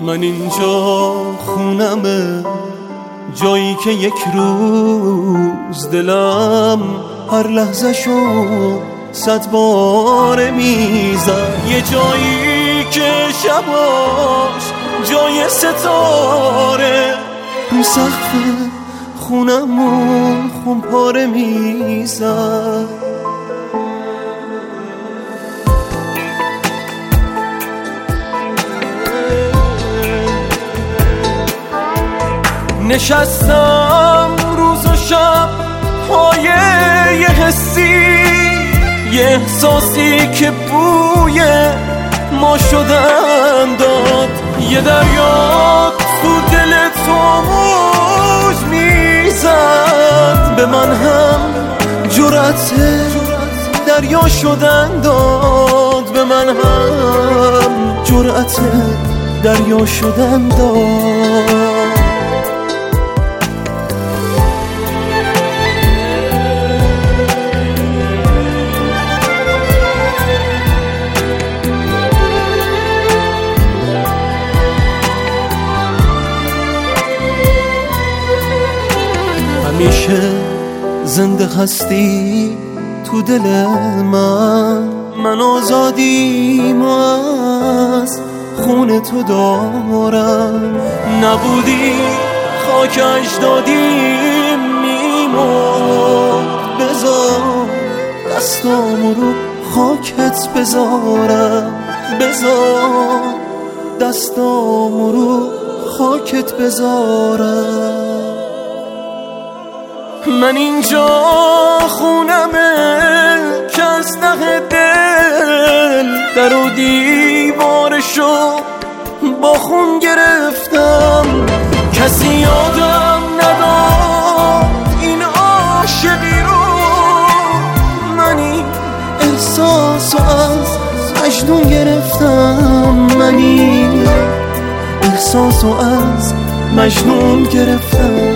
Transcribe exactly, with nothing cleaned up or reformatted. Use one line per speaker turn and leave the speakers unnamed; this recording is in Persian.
من اینجا خونمه، جایی که یک روز دلم هر لحظه شو صد بار میزد. یه جایی که شباش جای ستاره، رو سقف خونمون خونپاره میزد. نشستم روز و شب پای یه حسی، یه احساسی که بوی ما شدن داد. یه دریا تو دل تو موج میزد، به من هم جرأت دریا شدن داد. به من هم جرأت دریا شدن داد. همیشه زنده هستی تو دل من، من آزادیم و از خون تو دارم. نبودی خاک اجدادیم میمرد، بذار دستامو رو خاکت بذارم. بذار دستامو رو خاکت بذارم. من اینجا خونمه که از ته دل در و دیوارشو با خون گرفتم. کسی یادم نداد این عاشقی رو، من این احساسو از مجنون گرفتم. من این احساسو از مجنون گرفتم.